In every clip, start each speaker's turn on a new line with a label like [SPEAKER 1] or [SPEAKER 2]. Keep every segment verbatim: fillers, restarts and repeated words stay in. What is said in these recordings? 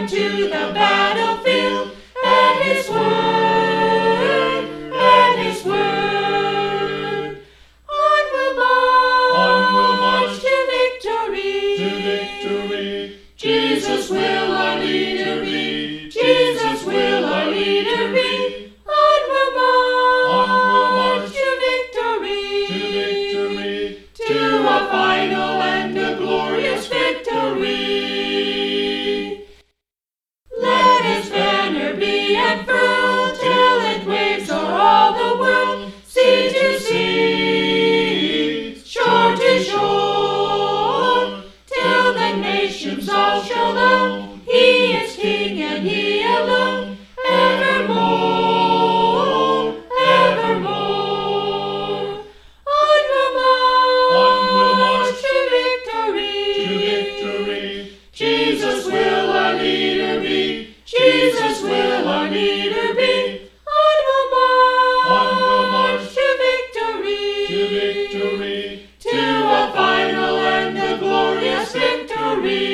[SPEAKER 1] to the battlefield at his word, at his word. On we'll march,
[SPEAKER 2] On we'll march
[SPEAKER 1] to victory,
[SPEAKER 2] to victory.
[SPEAKER 1] Jesus will our leader be, Jesus will our leader be. On we'll march,
[SPEAKER 2] On we'll march
[SPEAKER 1] to victory,
[SPEAKER 2] to victory.
[SPEAKER 1] to a final and a glorious victory. Let his banner be unfurled till it waves o'er all the world, sea to sea, shore to shore, till the nations all shall know he is King and he alone, evermore, evermore. On we'll march,
[SPEAKER 2] On we'll march
[SPEAKER 1] to victory,
[SPEAKER 2] to victory.
[SPEAKER 1] Jesus will our leader be, Jesus will our leader be. On we'll march,
[SPEAKER 2] On we'll march
[SPEAKER 1] to victory,
[SPEAKER 2] to victory.
[SPEAKER 1] to a final and a glorious victory.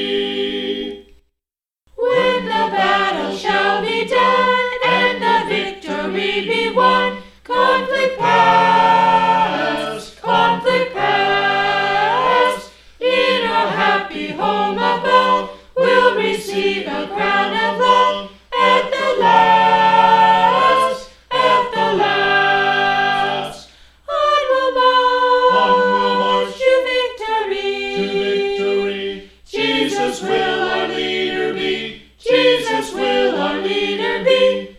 [SPEAKER 1] When the battle shall be done and the victory be won, conflict past, conflict past, in our happy home above, we'll receive a crown of love at the last, at the last. On we'll march,
[SPEAKER 2] On we'll march
[SPEAKER 1] to victory,
[SPEAKER 2] to victory.
[SPEAKER 1] Jesus will our leader be, Jesus will our leader be.